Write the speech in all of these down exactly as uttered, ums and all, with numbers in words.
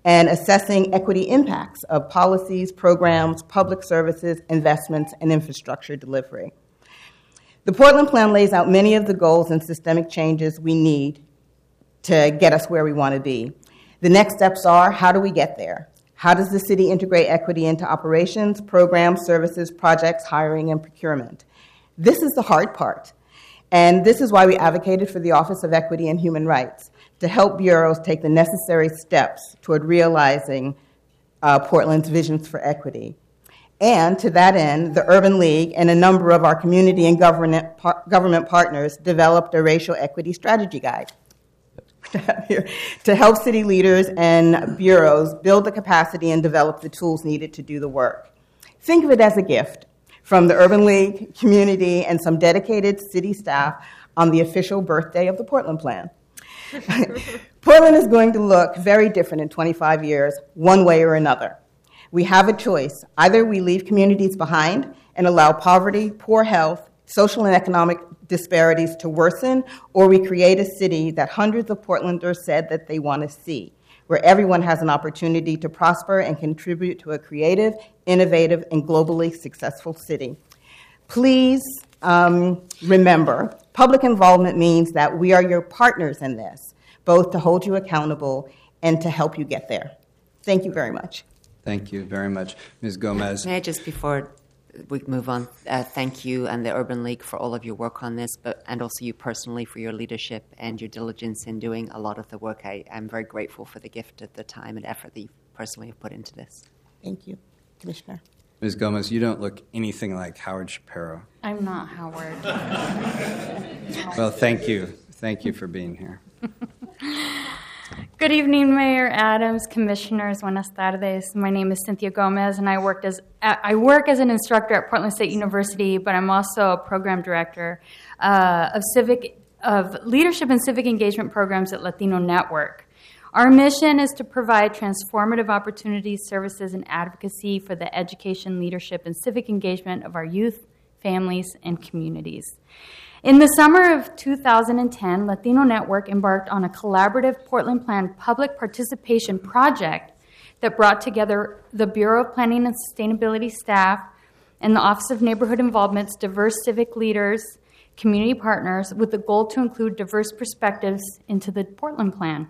and assessing equity impacts of policies, programs, public services, investments, and infrastructure delivery. The Portland Plan lays out many of the goals and systemic changes we need to get us where we want to be. The next steps are, how do we get there? How does the city integrate equity into operations, programs, services, projects, hiring, and procurement? This is the hard part. And this is why we advocated for the Office of Equity and Human Rights, to help bureaus take the necessary steps toward realizing uh, Portland's visions for equity. And to that end, the Urban League and a number of our community and government, par- government partners developed a racial equity strategy guide to help city leaders and bureaus build the capacity and develop the tools needed to do the work. Think of it as a gift from the Urban League, community, and some dedicated city staff on the official birthday of the Portland Plan. Portland is going to look very different in twenty-five years, one way or another. We have a choice. Either we leave communities behind and allow poverty, poor health, social and economic disparities to worsen, or we create a city that hundreds of Portlanders said that they want to see, where everyone has an opportunity to prosper and contribute to a creative, innovative, and globally successful city. Please um, remember, public involvement means that we are your partners in this, both to hold you accountable and to help you get there. Thank you very much. Thank you very much. Miz Gomez. May I just, before we move on, uh, thank you and the Urban League for all of your work on this, but and also you personally for your leadership and your diligence in doing a lot of the work. I, I'm very grateful for the gift of the time and effort that you personally have put into this. Thank you, Commissioner. Miz Gomez, you don't look anything like Howard Shapiro. I'm not Howard. Well, thank you. Thank you for being here. Good evening, Mayor Adams, Commissioners. Buenas tardes. My name is Cynthia Gomez, and I worked as I work as an instructor at Portland State University, but I'm also a program director uh, of civic of leadership and civic engagement programs at Latino Network. Our mission is to provide transformative opportunities, services, and advocacy for the education, leadership, and civic engagement of our youth, families, and communities. In the summer of two thousand ten, Latino Network embarked on a collaborative Portland Plan public participation project that brought together the Bureau of Planning and Sustainability staff and the Office of Neighborhood Involvement's diverse civic leaders, community partners, with the goal to include diverse perspectives into the Portland Plan.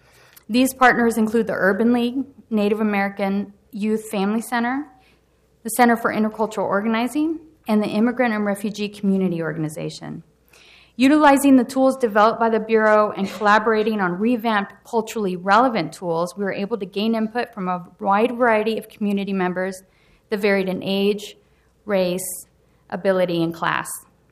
These partners include the Urban League, Native American Youth Family Center, the Center for Intercultural Organizing, and the Immigrant and Refugee Community Organization. Utilizing the tools developed by the Bureau and collaborating on revamped culturally relevant tools, we were able to gain input from a wide variety of community members that varied in age, race, ability, and class.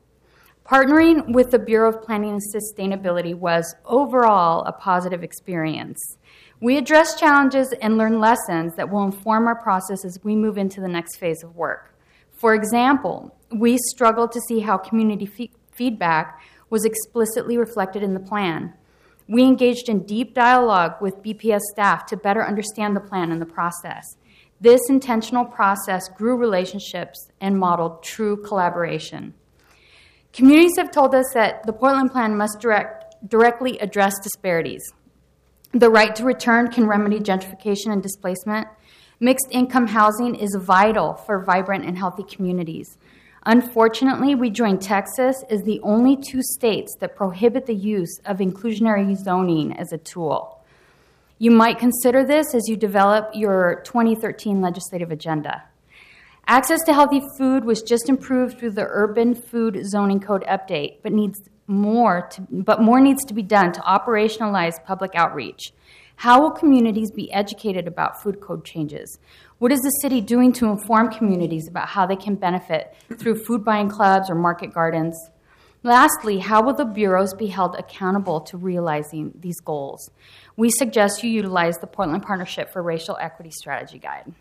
Partnering with the Bureau of Planning and Sustainability was overall a positive experience. We addressed challenges and learned lessons that will inform our process as we move into the next phase of work. For example, we struggled to see how community fe- feedback was explicitly reflected in the plan. We engaged in deep dialogue with B P S staff to better understand the plan and the process. This intentional process grew relationships and modeled true collaboration. Communities have told us that the Portland Plan must direct, directly address disparities. The right to return can remedy gentrification and displacement. Mixed income housing is vital for vibrant and healthy communities. Unfortunately, we joined Texas as the only two states that prohibit the use of inclusionary zoning as a tool. You might consider this as you develop your twenty thirteen legislative agenda. Access to healthy food was just improved through the Urban Food Zoning Code update, but needs more to, but more needs to be done to operationalize public outreach. How will communities be educated about food code changes? What is the city doing to inform communities about how they can benefit through food buying clubs or market gardens? Lastly, how will the bureaus be held accountable to realizing these goals? We suggest you utilize the Portland Partnership for Racial Equity Strategy Guide.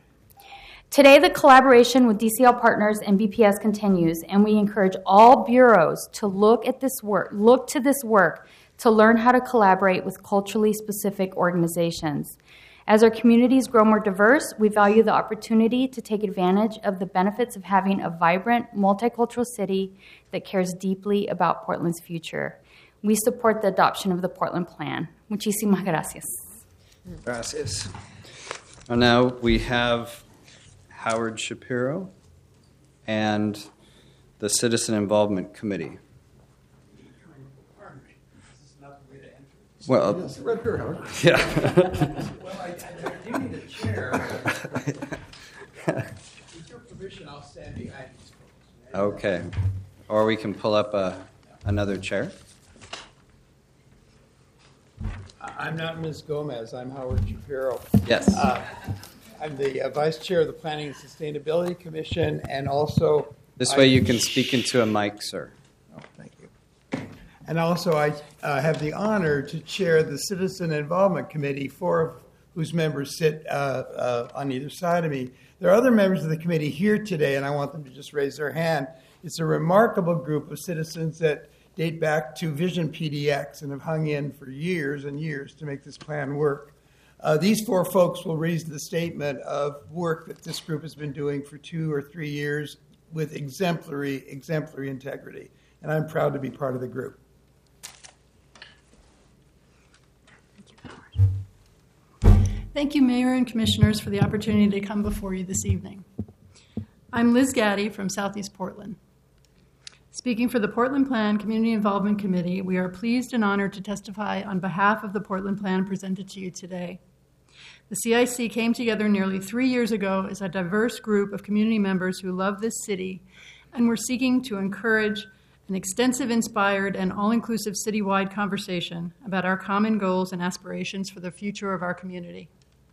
Today, the collaboration with D C L Partners and B P S continues, and we encourage all bureaus to look at this work, look to this work to learn how to collaborate with culturally specific organizations. As our communities grow more diverse, we value the opportunity to take advantage of the benefits of having a vibrant, multicultural city that cares deeply about Portland's future. We support the adoption of the Portland Plan. Muchísimas gracias. Gracias. And now we have Howard Shapiro and the Citizen Involvement Committee. Well, yes, right here, Howard. Yeah. Well, I, I do need a chair. With your permission, I'll stand behind these folks. Okay. Or we can pull up a, another chair. I'm not Miz Gomez. I'm Howard Shapiro. Yes. Uh, I'm the uh, Vice Chair of the Planning and Sustainability Commission, and also... This I, way you can speak into a mic, sir. Oh, thank you. And also I uh, have the honor to chair the Citizen Involvement Committee, four of whose members sit uh, uh, on either side of me. There are other members of the committee here today, and I want them to just raise their hand. It's a remarkable group of citizens that date back to Vision P D X and have hung in for years and years to make this plan work. Uh, these four folks will read the statement of work that this group has been doing for two or three years with exemplary, exemplary integrity. And I'm proud to be part of the group. Thank you, Mayor and Commissioners, for the opportunity to come before you this evening. I'm Liz Gaddy from Southeast Portland. Speaking for the Portland Plan Community Involvement Committee, we are pleased and honored to testify on behalf of the Portland Plan presented to you today. The C I C came together nearly three years ago as a diverse group of community members who love this city and were seeking to encourage an extensive, inspired, and all-inclusive citywide conversation about our common goals and aspirations for the future of our community.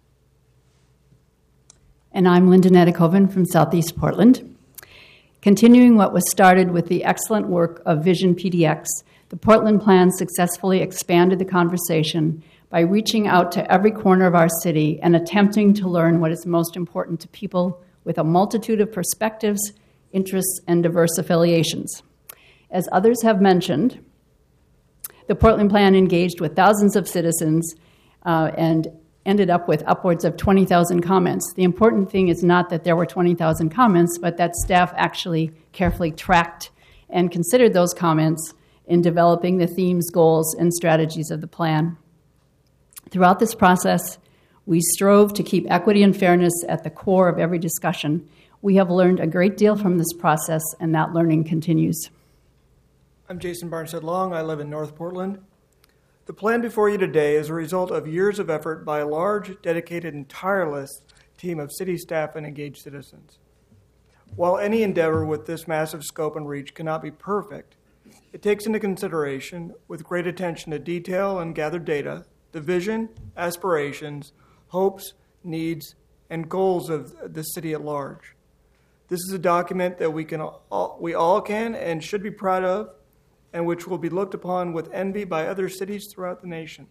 And I'm Linda Nedekoven from Southeast Portland. Continuing what was started with the excellent work of Vision P D X, the Portland Plan successfully expanded the conversation by reaching out to every corner of our city and attempting to learn what is most important to people with a multitude of perspectives, interests, and diverse affiliations. As others have mentioned, the Portland Plan engaged with thousands of citizens uh, and ended up with upwards of twenty thousand comments. The important thing is not that there were twenty thousand comments, but that staff actually carefully tracked and considered those comments in developing the themes, goals, and strategies of the plan. Throughout this process, we strove to keep equity and fairness at the core of every discussion. We have learned a great deal from this process, and that learning continues. I'm Jason Barnstead Long. I live in North Portland. The plan before you today is a result of years of effort by a large, dedicated, and tireless team of city staff and engaged citizens. While any endeavor with this massive scope and reach cannot be perfect, it takes into consideration, with great attention to detail and gathered data, the vision, aspirations, hopes, needs, and goals of the city at large. This is a document that we can all, we all can and should be proud of, and which will be looked upon with envy by other cities throughout the nation.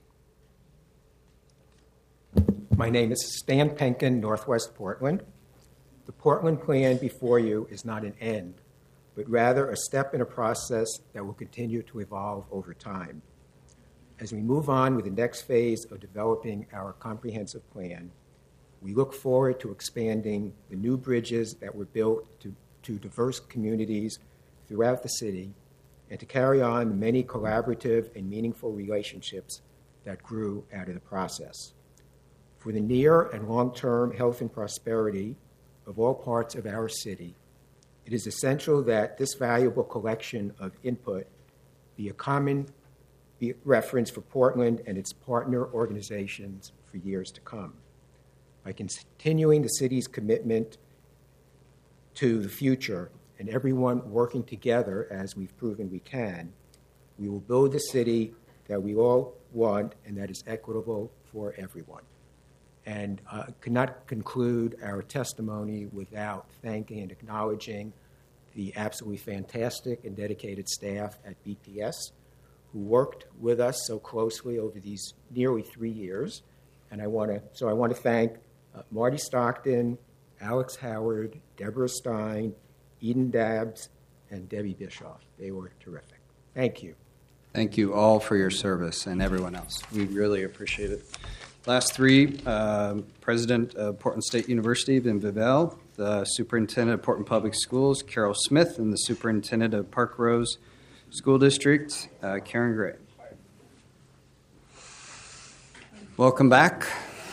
My name is Stan Penkin, Northwest Portland. The Portland Plan before you is not an end, but rather a step in a process that will continue to evolve over time. As we move on with the next phase of developing our comprehensive plan, we look forward to expanding the new bridges that were built to, to diverse communities throughout the city, and to carry on the many collaborative and meaningful relationships that grew out of the process. For the near and long-term health and prosperity of all parts of our city, it is essential that this valuable collection of input be a common be reference for Portland and its partner organizations for years to come. By continuing the city's commitment to the future and everyone working together, as we've proven we can, we will build the city that we all want and that is equitable for everyone. And I uh, could not conclude our testimony without thanking and acknowledging the absolutely fantastic and dedicated staff at B P S who worked with us so closely over these nearly three years. And I want to, so I want to thank uh, Marty Stockton, Alex Howard, Deborah Stein, Eden Dabbs, and Debbie Bischoff. They were terrific. Thank you. Thank you all for your service and everyone else. We really appreciate it. Last three, uh, President of Portland State University, Vin Vivell, the Superintendent of Portland Public Schools, Carol Smith, and the Superintendent of Park Rose School District, uh, Karen Gray. Welcome back.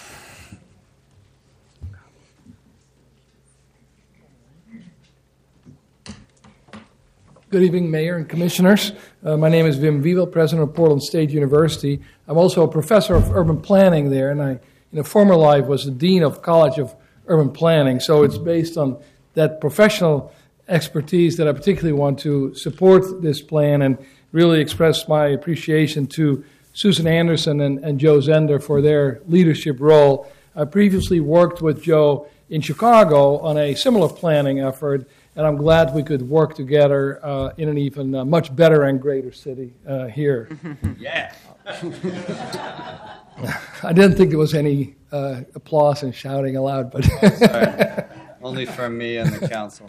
Good evening, Mayor and Commissioners. Uh, my name is Wim Wiewel, President of Portland State University. I'm also a professor of urban planning there, and I, in a former life, was the Dean of College of Urban Planning. So it's based on that professional expertise that I particularly want to support this plan and really express my appreciation to Susan Anderson and, and Joe Zender for their leadership role. I previously worked with Joe in Chicago on a similar planning effort, and I'm glad we could work together uh, in an even uh, much better and greater city uh, here. Yeah. I didn't think there was any uh, applause and shouting aloud, but Sorry. Only from me and the council.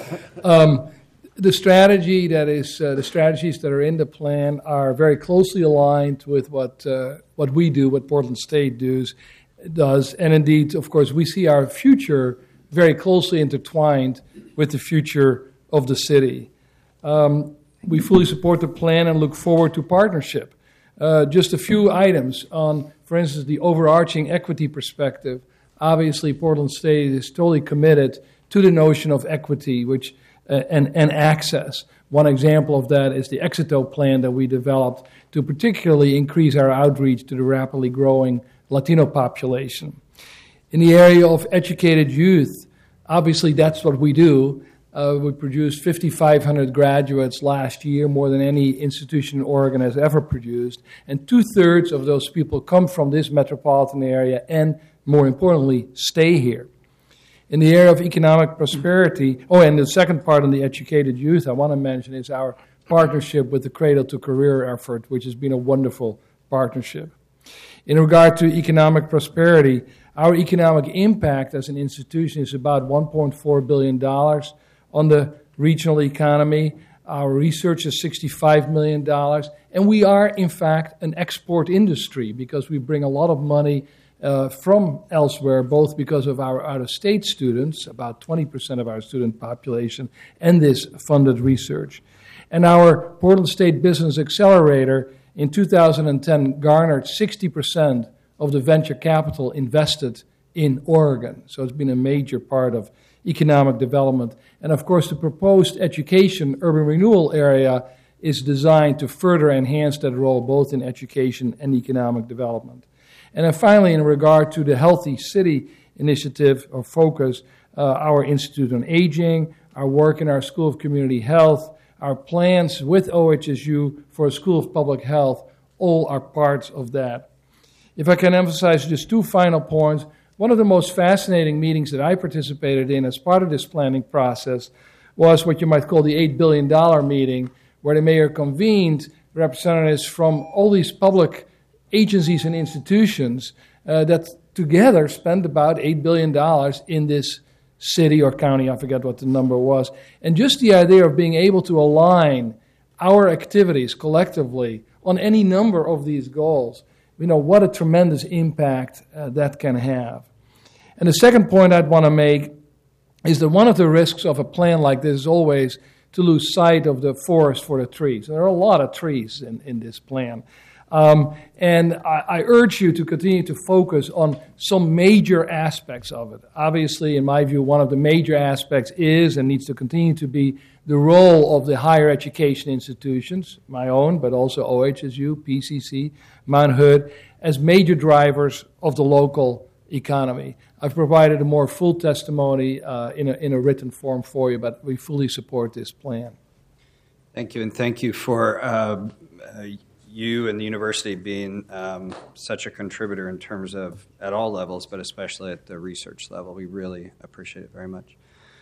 um, the strategy that is uh, the strategies that are in the plan are very closely aligned with what uh, what we do, what Portland State does, does, and indeed, of course, we see our future very closely intertwined with the future of the city. Um, we fully support the plan and look forward to partnership. Uh, just a few items on, for instance, the overarching equity perspective. Obviously, Portland State is totally committed to the notion of equity which uh, and, and access. One example of that is the Exito plan that we developed to particularly increase our outreach to the rapidly growing Latino population. In the area of educated youth, obviously that's what we do. Uh, we produced five thousand five hundred graduates last year, more than any institution in Oregon has ever produced. And two-thirds of those people come from this metropolitan area and, more importantly, stay here. In the area of economic prosperity, oh, and the second part on the educated youth I want to mention is our partnership with the Cradle to Career effort, which has been a wonderful partnership. In regard to economic prosperity, our economic impact as an institution is about one point four billion dollars on the regional economy. Our research is sixty-five million dollars. And we are, in fact, an export industry because we bring a lot of money uh, from elsewhere, both because of our out-of-state students, about twenty percent of our student population, and this funded research. And our Portland State Business Accelerator in two thousand ten garnered sixty percent of the venture capital invested in Oregon. So it's been a major part of economic development. And of course, the proposed education urban renewal area is designed to further enhance that role both in education and economic development. And then finally, in regard to the Healthy City initiative or focus, uh, our Institute on Aging, our work in our School of Community Health, our plans with O H S U for a School of Public Health, all are parts of that. If I can emphasize just two final points, one of the most fascinating meetings that I participated in as part of this planning process was what you might call the eight billion dollars meeting, where the mayor convened representatives from all these public agencies and institutions uh, that together spent about eight billion dollars in this city or county, I forget what the number was. And just the idea of being able to align our activities collectively on any number of these goals, you know, what a tremendous impact uh, that can have. And the second point I'd want to make is that one of the risks of a plan like this is always to lose sight of the forest for the trees. There are a lot of trees in, in this plan. Um, and I, I urge you to continue to focus on some major aspects of it. Obviously, in my view, one of the major aspects is and needs to continue to be the role of the higher education institutions, my own, but also O H S U, P C C, Mount Hood, as major drivers of the local economy. I've provided a more full testimony uh, in, a, in a written form for you, but we fully support this plan. Thank you, and thank you for uh, uh, you and the university being um, such a contributor in terms of at all levels, but especially at the research level. We really appreciate it very much.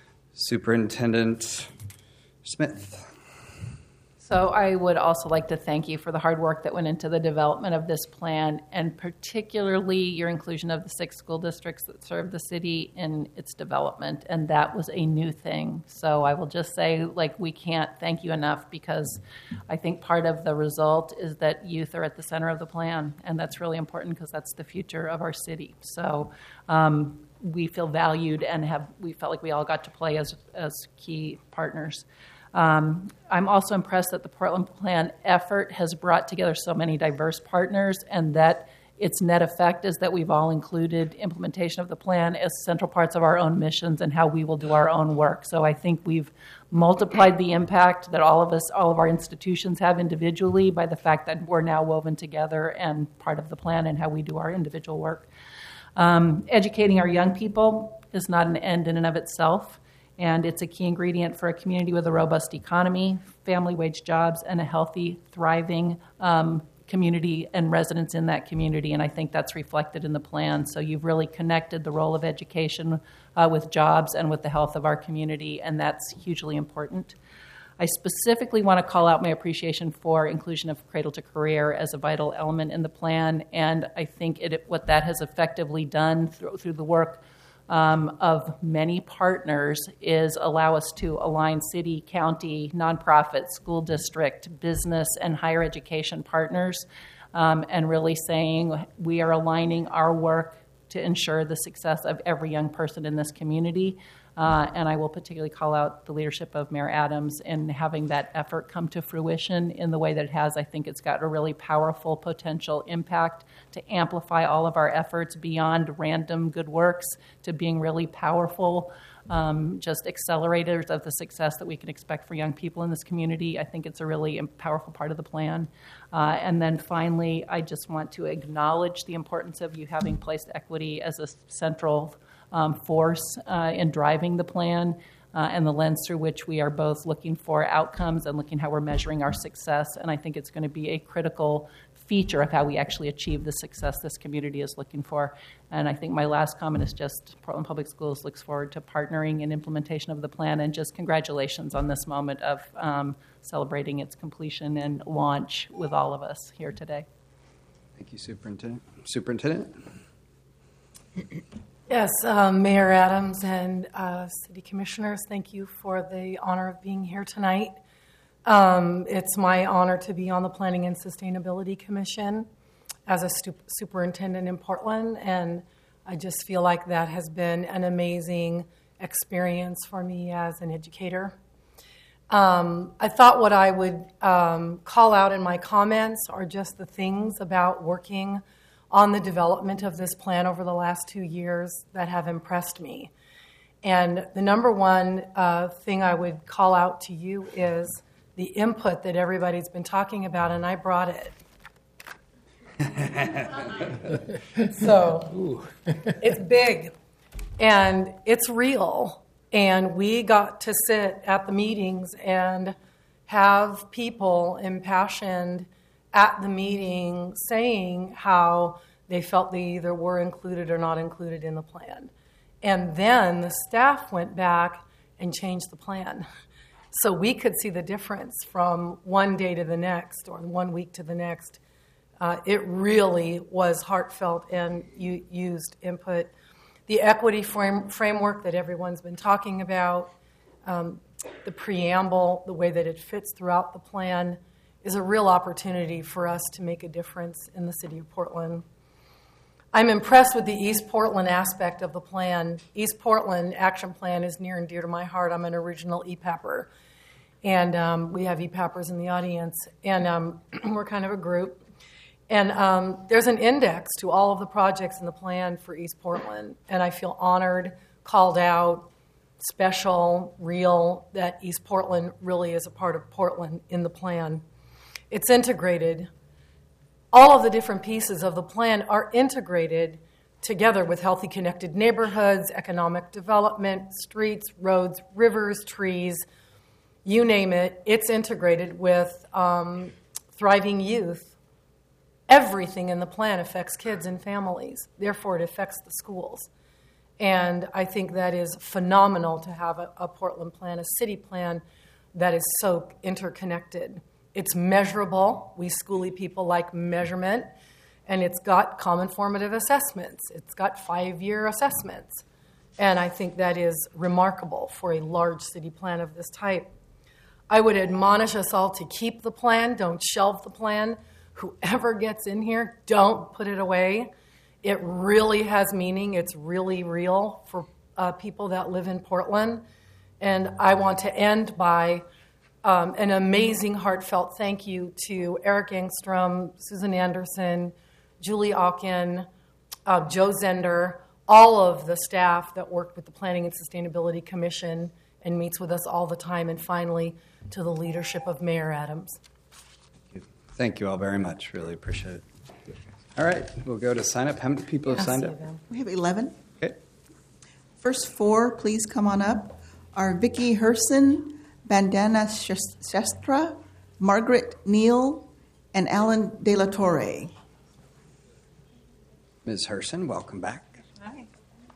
Superintendent Smith. So I would also like to thank you for the hard work that went into the development of this plan, and particularly your inclusion of the six school districts that serve the city in its development, and that was a new thing. So I will just say, like, we can't thank you enough, because I think part of the result is that youth are at the center of the plan, and that's really important because that's the future of our city. So um, we feel valued and have we felt like we all got to play as as key partners. Um, I'm also impressed that the Portland Plan effort has brought together so many diverse partners, and that its net effect is that we've all included implementation of the plan as central parts of our own missions and how we will do our own work. So I think we've multiplied the impact that all of us, all of our institutions have individually by the fact that we're now woven together and part of the plan and how we do our individual work. Um, educating our young people is not an end in and of itself, and it's a key ingredient for a community with a robust economy, family wage jobs, and a healthy, thriving um, community and residents in that community, and I think that's reflected in the plan. So you've really connected the role of education uh, with jobs and with the health of our community, and that's hugely important. I specifically want to call out my appreciation for inclusion of Cradle to Career as a vital element in the plan, and I think it, what that has effectively done through, through the work um, of many partners is allow us to align city, county, nonprofit, school district, business, and higher education partners, um, and really saying we are aligning our work to ensure the success of every young person in this community. Uh, and I will particularly call out the leadership of Mayor Adams in having that effort come to fruition in the way that it has. I think it's got a really powerful potential impact to amplify all of our efforts beyond random good works to being really powerful, um, just accelerators of the success that we can expect for young people in this community. I think it's a really powerful part of the plan. Uh, and then finally, I just want to acknowledge the importance of you having placed equity as a central Um, force uh, in driving the plan uh, and the lens through which we are both looking for outcomes and looking how we're measuring our success. And I think it's going to be a critical feature of how we actually achieve the success this community is looking for. And I think my last comment is just Portland Public Schools looks forward to partnering in implementation of the plan, and just congratulations on this moment of um, celebrating its completion and launch with all of us here today. Thank you, Superintendent. Superintendent? Yes, um, Mayor Adams and uh, City Commissioners, thank you for the honor of being here tonight. Um, it's my honor to be on the Planning and Sustainability Commission as a stu- superintendent in Portland, and I just feel like that has been an amazing experience for me as an educator. Um, I thought what I would um, call out in my comments are just the things about working on the development of this plan over the last two years that have impressed me. And the number one uh, thing I would call out to you is the input that everybody's been talking about, and I brought it. So it's big, and it's real, and we got to sit at the meetings and have people impassioned at the meeting saying how they felt they either were included or not included in the plan. And then the staff went back and changed the plan. So we could see the difference from one day to the next or one week to the next. Uh, it really was heartfelt and you used input. The equity frame, framework that everyone's been talking about, um, the preamble, the way that it fits throughout the plan, is a real opportunity for us to make a difference in the city of Portland. I'm impressed with the East Portland aspect of the plan. East Portland Action Plan is near and dear to my heart. I'm an original E PAPper, and um, we have E PAPPers in the audience, and um, we're kind of a group. And um, there's an index to all of the projects in the plan for East Portland, and I feel honored, called out, special, real, that East Portland really is a part of Portland in the plan. It's integrated. All of the different pieces of the plan are integrated together with healthy, connected neighborhoods, economic development, streets, roads, rivers, trees, you name it. It's integrated with um, thriving youth. Everything in the plan affects kids and families. Therefore, it affects the schools. And I think that is phenomenal to have a, a Portland plan, a city plan that is so interconnected. It's measurable. We schooly people like measurement. And it's got common formative assessments. It's got five-year assessments. And I think that is remarkable for a large city plan of this type. I would admonish us all to keep the plan. Don't shelve the plan. Whoever gets in here, don't put it away. It really has meaning. It's really real for uh, people that live in Portland. And I want to end by Um, an amazing heartfelt thank you to Eric Engstrom, Susan Anderson, Julie Alkin, uh, Joe Zender, all of the staff that worked with the Planning and Sustainability Commission and meets with us all the time, and finally to the leadership of Mayor Adams. Thank you all very much. Really appreciate it. All right, we'll go to sign up. How many people have signed up? We have eleven. Okay. First four, please come on up, are Vicky Herson, Bandana Shestra, Margaret Neal, and Alan De La Torre. Miz Herson, welcome back. Hi.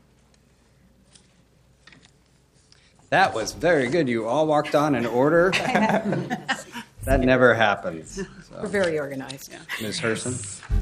That was very good. You all walked on in order. That never happens. So. We're very organized. Yeah. Miz Herson.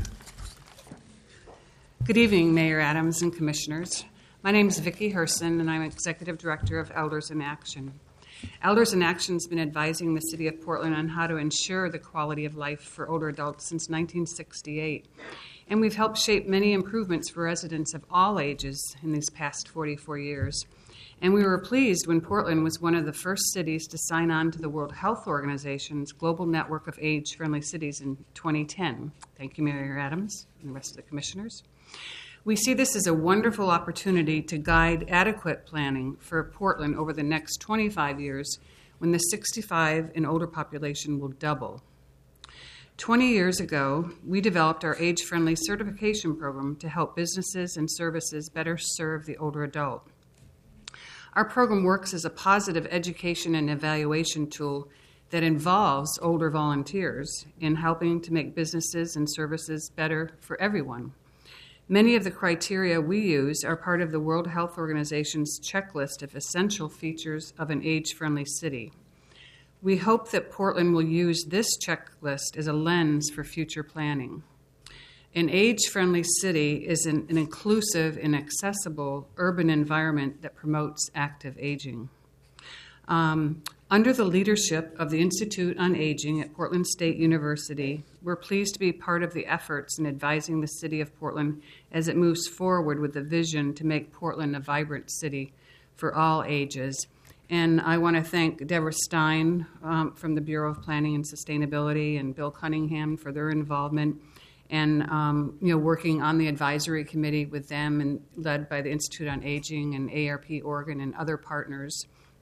Good evening, Mayor Adams and Commissioners. My name is Vicki Herson, and I'm Executive Director of Elders in Action. Elders in Action has been advising the City of Portland on how to ensure the quality of life for older adults since nineteen sixty-eight. And we've helped shape many improvements for residents of all ages in these past forty-four years. And we were pleased when Portland was one of the first cities to sign on to the World Health Organization's Global Network of Age-Friendly Cities in twenty ten. Thank you, Mayor Adams and the rest of the commissioners. We see this as a wonderful opportunity to guide adequate planning for Portland over the next twenty-five years when the sixty-five and older population will double. twenty years ago, we developed our age-friendly certification program to help businesses and services better serve the older adult. Our program works as a positive education and evaluation tool that involves older volunteers in helping to make businesses and services better for everyone. Many of the criteria we use are part of the World Health Organization's checklist of essential features of an age-friendly city. We hope that Portland will use this checklist as a lens for future planning. An age-friendly city is an, an inclusive and accessible urban environment that promotes active aging. Um, under the leadership of the Institute on Aging at Portland State University, we're pleased to be part of the efforts in advising the City of Portland as it moves forward with the vision to make Portland a vibrant city for all ages. And I want to thank Deborah Stein um, from the Bureau of Planning and Sustainability and Bill Cunningham for their involvement and um, you know, working on the advisory committee with them and led by the Institute on Aging and A R P Oregon and other partners.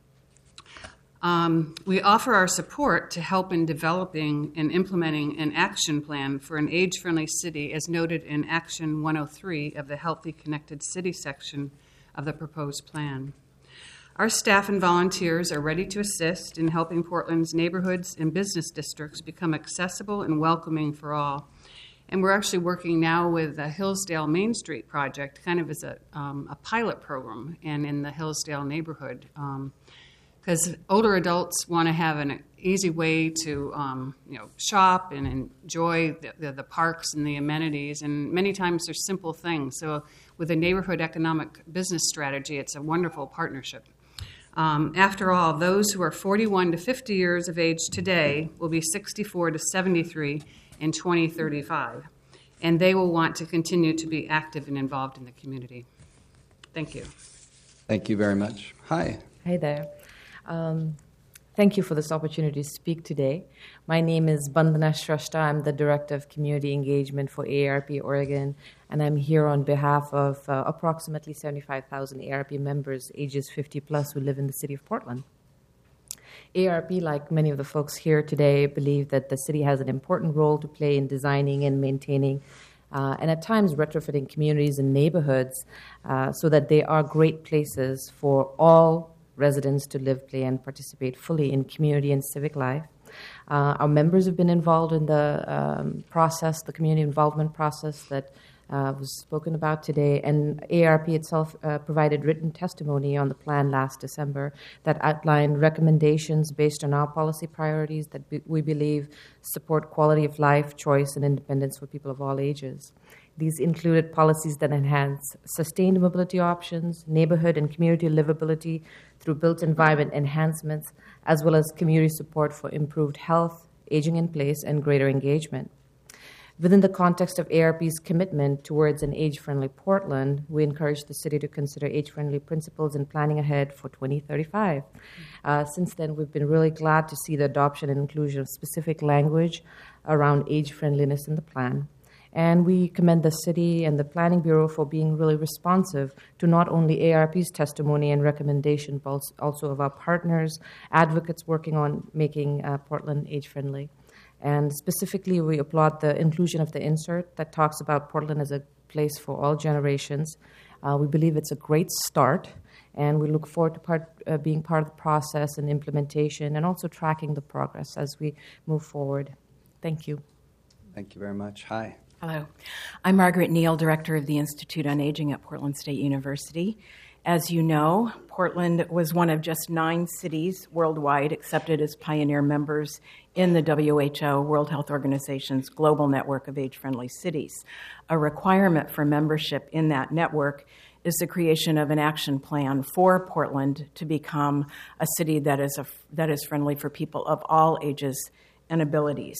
Um, we offer our support to help in developing and implementing an action plan for an age-friendly city as noted in Action one oh three of the Healthy Connected City section of the proposed plan. Our staff and volunteers are ready to assist in helping Portland's neighborhoods and business districts become accessible and welcoming for all. And we're actually working now with the Hillsdale Main Street project, kind of as a, um, a pilot program, and in the Hillsdale neighborhood. Um, because older adults want to have an easy way to um, you know, shop and enjoy the, the, the parks and the amenities, and many times they're simple things. So with a neighborhood economic business strategy, it's a wonderful partnership. Um, after all, those who are forty-one to fifty years of age today will be sixty-four to seventy-three in twenty thirty-five, and they will want to continue to be active and involved in the community. Thank you. Thank you very much. Hi. Hi there. Um, thank you for this opportunity to speak today. My name is Bandana Shrestha. I'm the Director of Community Engagement for A R P Oregon, and I'm here on behalf of uh, approximately seventy-five thousand A R P members ages fifty plus who live in the city of Portland. A R P, like many of the folks here today, believe that the city has an important role to play in designing and maintaining uh, and at times retrofitting communities and neighborhoods uh, so that they are great places for all residents to live, play, and participate fully in community and civic life. Uh, our members have been involved in the um, process, the community involvement process that uh, was spoken about today, and A R P itself uh, provided written testimony on the plan last December that outlined recommendations based on our policy priorities that be- we believe support quality of life, choice, and independence for people of all ages. These included policies that enhance sustained mobility options, neighborhood and community livability through built environment enhancements, as well as community support for improved health, aging in place, and greater engagement. Within the context of A R P's commitment towards an age-friendly Portland, we encourage the city to consider age-friendly principles in planning ahead for twenty thirty-five. Uh, since then, we've been really glad to see the adoption and inclusion of specific language around age-friendliness in the plan. And we commend the city and the Planning Bureau for being really responsive to not only A R P's testimony and recommendation, but also of our partners, advocates working on making uh, Portland age-friendly. And specifically, we applaud the inclusion of the insert that talks about Portland as a place for all generations. Uh, we believe it's a great start, and we look forward to part, uh, being part of the process and implementation, and also tracking the progress as we move forward. Thank you. Thank you very much. Hi. Hello. I'm Margaret Neal, Director of the Institute on Aging at Portland State University. As you know, Portland was one of just nine cities worldwide accepted as pioneer members in the W H O, World Health Organization's global network of age-friendly cities. A requirement for membership in that network is the creation of an action plan for Portland to become a city that is, a, that is friendly for people of all ages and abilities.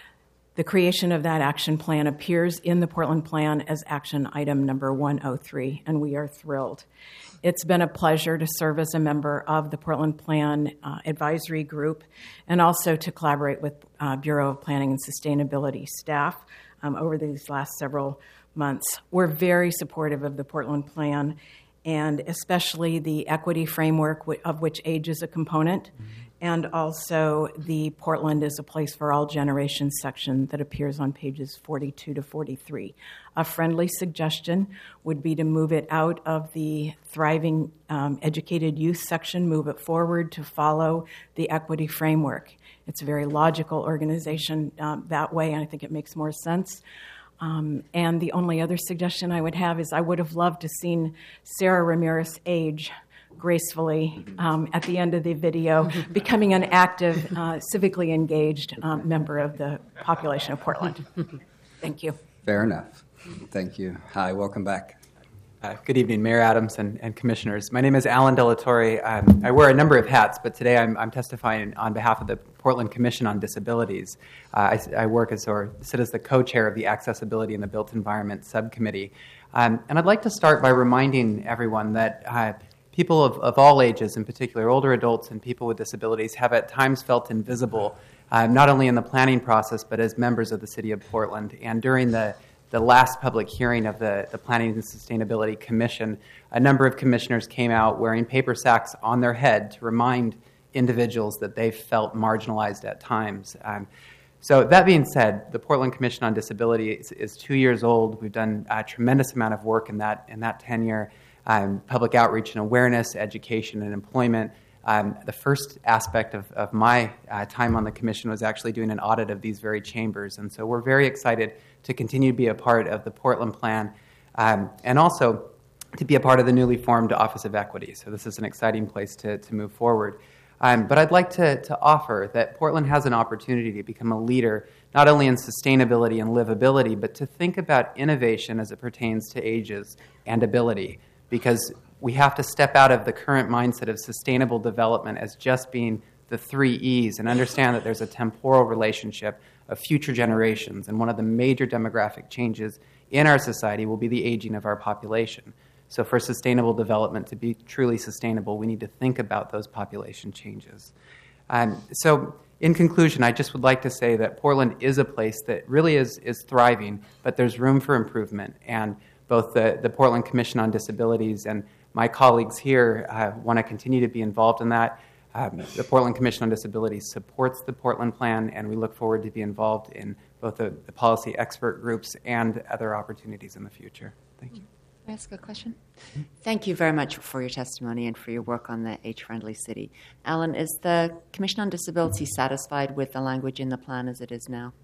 The creation of that action plan appears in the Portland Plan as action item number one oh three, and we are thrilled. It's been a pleasure to serve as a member of the Portland Plan uh, Advisory Group and also to collaborate with uh, Bureau of Planning and Sustainability staff um, over these last several months. We're very supportive of the Portland Plan, and especially the equity framework of which age is a component, mm-hmm. and also the Portland is a place for all generations section that appears on pages forty-two to forty-three. A friendly suggestion would be to move it out of the thriving um, educated youth section, move it forward to follow the equity framework. It's a very logical organization um, that way, and I think it makes more sense. Um, and the only other suggestion I would have is I would have loved to seen Sarah Ramirez age gracefully um, at the end of the video, becoming an active, uh, civically engaged um, member of the population of Portland. Thank you. Fair enough. Thank you. Hi, welcome back. Uh, good evening, Mayor Adams and, and Commissioners. My name is Alan Delatorre. Um, I wear a number of hats, but today I'm, I'm testifying on behalf of the Portland Commission on Disabilities. Uh, I, I work as or sit as the co-chair of the Accessibility in the Built Environment Subcommittee. Um, and I'd like to start by reminding everyone that uh, people of, of all ages, in particular older adults and people with disabilities, have at times felt invisible, uh, not only in the planning process, but as members of the City of Portland. And during the the last public hearing of the, the Planning and Sustainability Commission, a number of commissioners came out wearing paper sacks on their head to remind individuals that they felt marginalized at times. Um, so that being said, the Portland Commission on Disability is, is two years old. We've done a tremendous amount of work in that, in that tenure, um, public outreach and awareness, education and employment. Um, the first aspect of, of my uh, time on the commission was actually doing an audit of these very chambers. And so we're very excited to continue to be a part of the Portland Plan um, and also to be a part of the newly formed Office of Equity. So this is an exciting place to, to move forward. Um, but I'd like to, to offer that Portland has an opportunity to become a leader, not only in sustainability and livability, but to think about innovation as it pertains to ages and ability, because we have to step out of the current mindset of sustainable development as just being the three E's and understand that there's a temporal relationship of future generations. And one of the major demographic changes in our society will be the aging of our population. So for sustainable development to be truly sustainable, we need to think about those population changes. Um, so in conclusion, I just would like to say that Portland is a place that really is, is thriving, but there's room for improvement. And both the, the Portland Commission on Disabilities and my colleagues here uh, want to continue to be involved in that. Um, the Portland Commission on Disabilities supports the Portland Plan, and we look forward to be involved in both the, the policy expert groups and other opportunities in the future. Thank you. Can I ask a question? Thank you very much for your testimony and for your work on the age-friendly city. Alan, is the Commission on Disability satisfied with the language in the plan as it is now?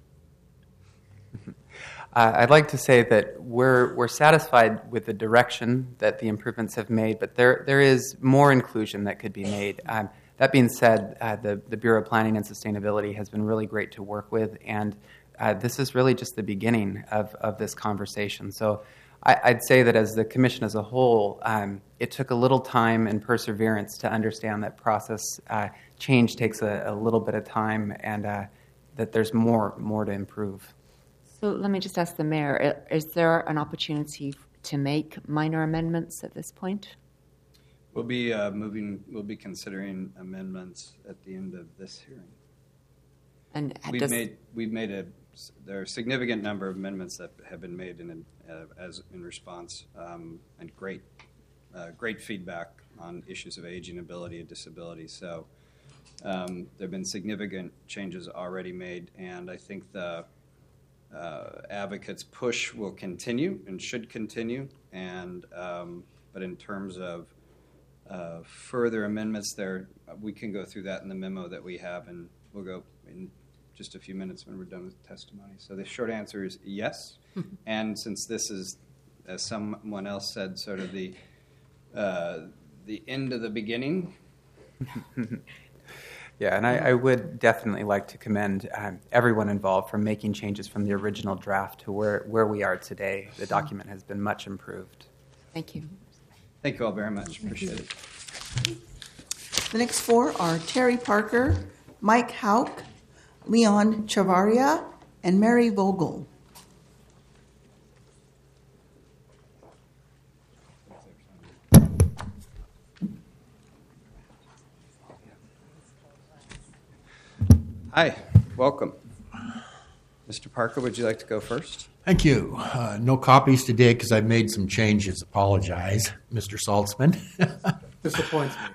Uh, I'd like to say that we're we're satisfied with the direction that the improvements have made, but there there is more inclusion that could be made. Um, that being said, uh, the, the Bureau of Planning and Sustainability has been really great to work with, and uh, this is really just the beginning of, of this conversation. So I, I'd say that as the Commission as a whole, um, it took a little time and perseverance to understand that process uh, change takes a, a little bit of time, and uh, that there's more more to improve. So let me just ask the mayor, is there an opportunity to make minor amendments at this point? We'll be uh, moving, we'll be considering amendments at the end of this hearing. And we've does, made we've made a there are a significant number of amendments that have been made in uh, as in response, um, and great uh, great feedback on issues of aging, ability, and disability. So um, there have been significant changes already made, and I think the uh, advocates' push will continue and should continue. And um, but in terms of uh, further amendments, there we can go through that in the memo that we have, and we'll go in just a few minutes when we're done with testimony. So the short answer is yes. And since this is, as someone else said, sort of the uh, the end of the beginning. Yeah, and I, I would definitely like to commend um, everyone involved for making changes from the original draft to where, where we are today. The document has been much improved. Thank you. Thank you all very much. Appreciate it. The next four are Terry Parker, Mike Hauk, Leon Chavaria, and Mary Vogel. Hi, welcome. Mister Parker, would you like to go first? Thank you. Uh, no copies today because I've made some changes. Apologize, Mister Saltzman. Disappoints me.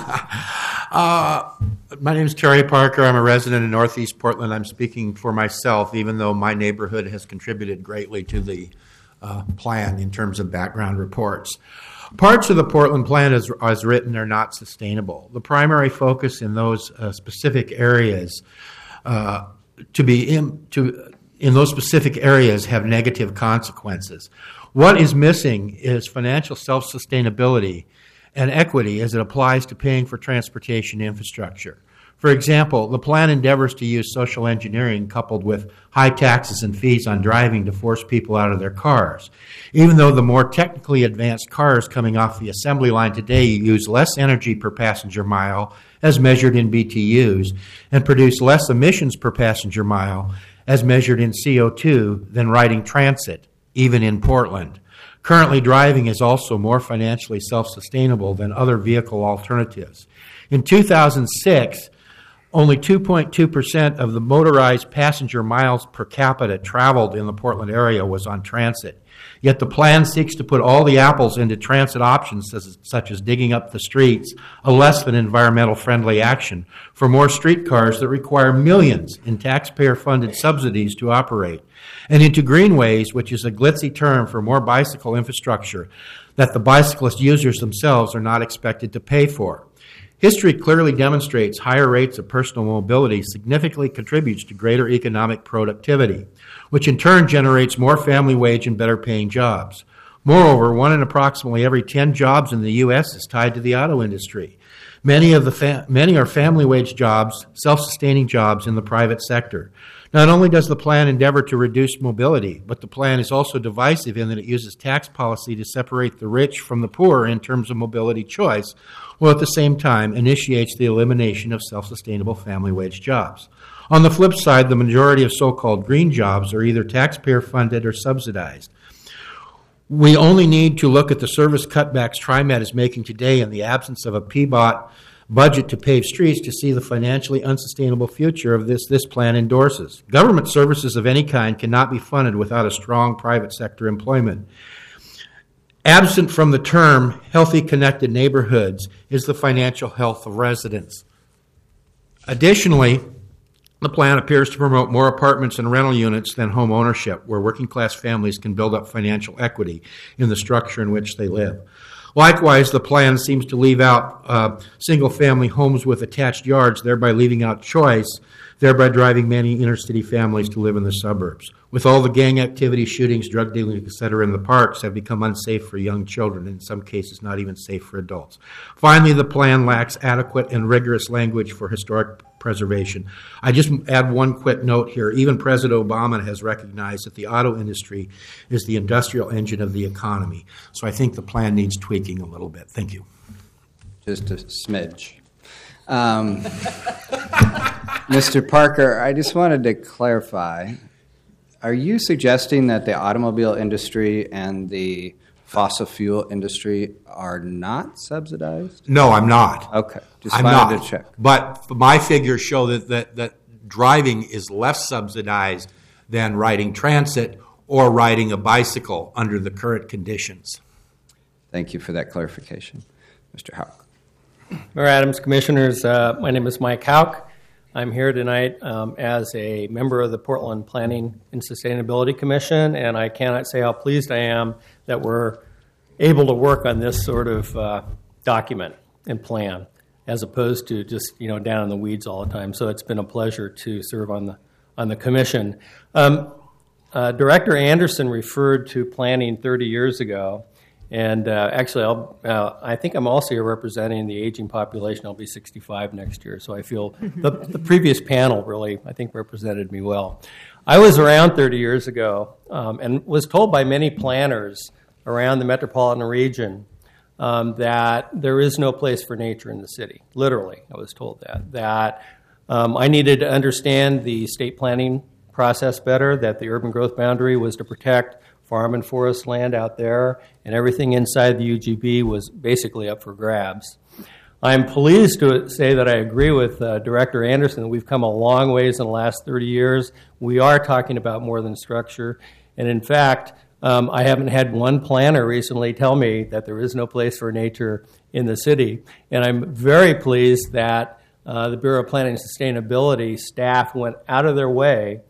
uh, my name is Terry Parker. I'm a resident in Northeast Portland. I'm speaking for myself, even though my neighborhood has contributed greatly to the uh, plan in terms of background reports. Parts of the Portland plan as, as written are not sustainable. The primary focus in those uh, specific areas uh, to be in, to, in those specific areas have negative consequences. What is missing is financial self-sustainability and equity as it applies to paying for transportation infrastructure. For example, the plan endeavors to use social engineering coupled with high taxes and fees on driving to force people out of their cars. Even though the more technically advanced cars coming off the assembly line today use less energy per passenger mile as measured in B T Us and produce less emissions per passenger mile as measured in C O two than riding transit, even in Portland. Currently, driving is also more financially self-sustainable than other vehicle alternatives. In two thousand six, only two point two percent of the motorized passenger miles per capita traveled in the Portland area was on transit. Yet the plan seeks to put all the apples into transit options such as digging up the streets, a less than environmental friendly action, for more streetcars that require millions in taxpayer-funded subsidies to operate, and into greenways, which is a glitzy term for more bicycle infrastructure that the bicyclist users themselves are not expected to pay for. History clearly demonstrates higher rates of personal mobility significantly contributes to greater economic productivity, which in turn generates more family wage and better paying jobs. Moreover, one in approximately every ten jobs in the U S is tied to the auto industry. Many of the fa- many are family wage jobs, self-sustaining jobs in the private sector. Not only does the plan endeavor to reduce mobility, but the plan is also divisive in that it uses tax policy to separate the rich from the poor in terms of mobility choice, while at the same time initiates the elimination of self-sustainable family wage jobs. On the flip side, the majority of so-called green jobs are either taxpayer-funded or subsidized. We only need to look at the service cutbacks TriMet is making today in the absence of a P B O T budget to pave streets to see the financially unsustainable future of this this plan endorses. Government services of any kind cannot be funded without a strong private sector employment. Absent from the term healthy connected neighborhoods is the financial health of residents. Additionally, the plan appears to promote more apartments and rental units than home ownership, where working class families can build up financial equity in the structure in which they live. Likewise, the plan seems to leave out uh, single-family homes with attached yards, thereby leaving out choice, thereby driving many inner-city families to live in the suburbs. With all the gang activity, shootings, drug dealing, et cetera, in the parks have become unsafe for young children, in some cases not even safe for adults. Finally, the plan lacks adequate and rigorous language for historic preservation. I just add one quick note here. Even President Obama has recognized that the auto industry is the industrial engine of the economy. So I think the plan needs tweaking a little bit. Thank you. Just a smidge. Um, Mister Parker, I just wanted to clarify. Are you suggesting that the automobile industry and the fossil fuel industry are not subsidized? No, I'm not. Okay. Just I'm wanted not. to check. But my figures show that, that, that driving is less subsidized than riding transit or riding a bicycle under the current conditions. Thank you for that clarification. Mister Houck. Mayor Adams, Commissioners, uh, my name is Mike Houck. I'm here tonight um, as a member of the Portland Planning and Sustainability Commission, and I cannot say how pleased I am that we're able to work on this sort of uh, document and plan, as opposed to just, you know, down in the weeds all the time. So it's been a pleasure to serve on the on the commission. Um, uh, Director Anderson referred to planning thirty years ago. And uh, actually, I'll, uh, I think I'm also here representing the aging population. I'll be sixty-five next year, so I feel the, the previous panel really, I think, represented me well. I was around thirty years ago um, and was told by many planners around the metropolitan region um, that there is no place for nature in the city. Literally, I was told that. That um, I needed to understand the state planning process better, that the urban growth boundary was to protect farm and forest land out there, and everything inside the U G B was basically up for grabs. I'm pleased to say that I agree with uh, Director Anderson that we've come a long ways in the last thirty years. We are talking about more than structure. And in fact, um, I haven't had one planner recently tell me that there is no place for nature in the city. And I'm very pleased that uh, the Bureau of Planning and Sustainability staff went out of their way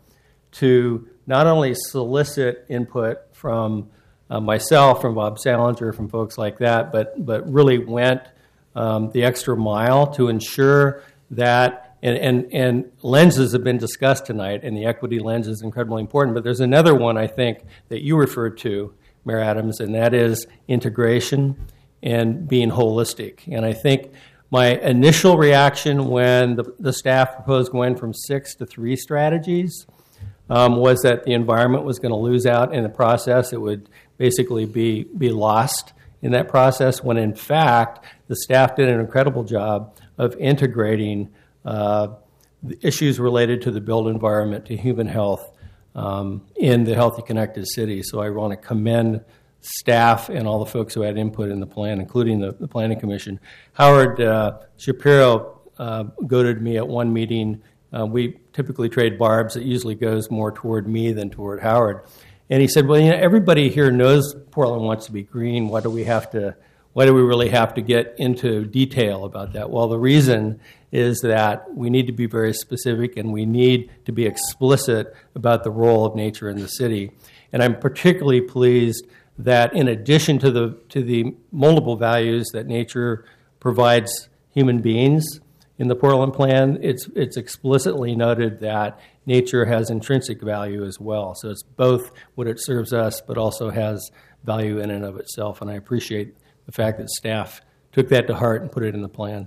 to not only solicit input from uh, myself, from Bob Salinger, from folks like that, but but really went um, the extra mile to ensure that, and, and, and lenses have been discussed tonight, and the equity lens is incredibly important, but there's another one, I think, that you referred to, Mayor Adams, and that is integration and being holistic. And I think my initial reaction when the, the staff proposed going from six to three strategies Um, was that the environment was going to lose out in the process. It would basically be, be lost in that process, when in fact the staff did an incredible job of integrating uh, the issues related to the built environment, to human health um, in the Healthy Connected City. So I want to commend staff and all the folks who had input in the plan, including the, the Planning Commission. Howard uh, Shapiro uh, goaded me at one meeting. Uh, we typically trade barbs. It usually goes more toward me than toward Howard. And he said, well, you know, everybody here knows Portland wants to be green. Why do we have to, why do we really have to get into detail about that? Well, the reason is that we need to be very specific, and we need to be explicit about the role of nature in the city. And I'm particularly pleased that in addition to the to the multiple values that nature provides human beings, in the Portland plan, it's it's explicitly noted that nature has intrinsic value as well. So it's both what it serves us, but also has value in and of itself. And I appreciate the fact that staff took that to heart and put it in the plan.